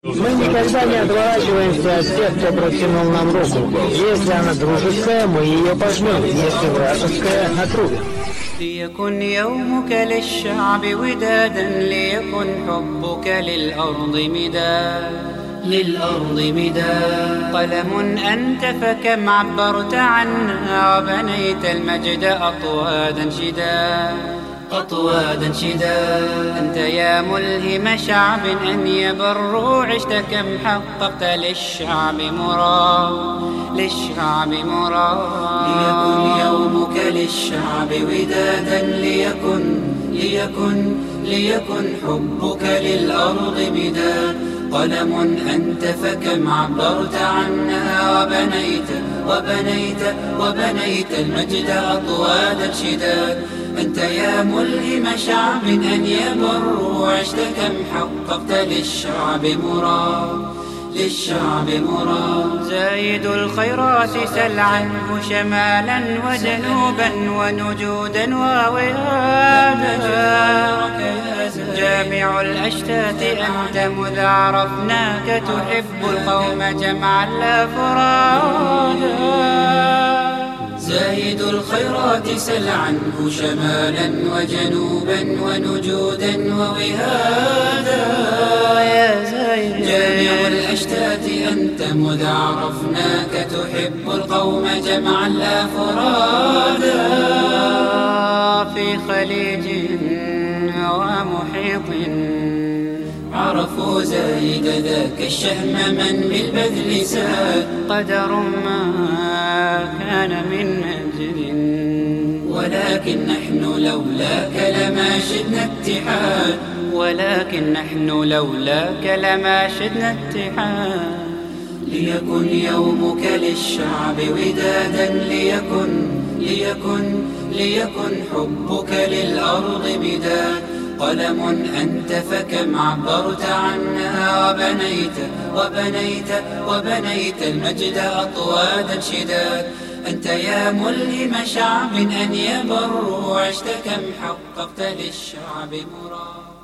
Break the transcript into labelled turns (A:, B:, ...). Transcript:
A: Мы никогда не отворачиваемся от тех, кто протянул нам руку. Если она дружеская, мы ее пожмем, если вражеская — отрубим.
B: ليكن يومك للشعب ودادا، ليكن حبك للأرض مداد قلم أنت فكم عبرت عنا، وبنيت المجد أطوادا شداد أنت يا ملهم شعب أن يبروا، عشت كم حققت للشعب مراد ليكن يومك للشعب ودادا، ليكن حبك للأرض مداد قلم أنت فكم عبرت عنها، وبنيت المجد أطوادا شداد أنت يا ملهم شعب أن يبروا، عشت كم حققت للشعب مراد زايد الخيرات سل عنه شمالا وجنوبا ونجودا ووهادا، جامع الأشتات أنت مذ عرفناك تحب القوم جمعا لا فرادا. زايد الخيرات سل عنه شمالا وجنوبا ونجودا ووهادا، جامع الأشتات أنت مذ عرفناك تحب القوم جمعا لا فرادا. في خليج ومحيط عرفوا زايد ذاك الشهم من بالبذل ساد، قدر ما كان من أجل، ولكن نحن لولاك لما شدنا اتحاد ليكن يومك للشعب ودادا، ليكن حبك للأرض مداد قلم أنت فكم عبرت عنها، وبنيت المجد أطوادا شداد أنت يا ملهم شعب أن يبروا، عشت كم حققت للشعب مراد.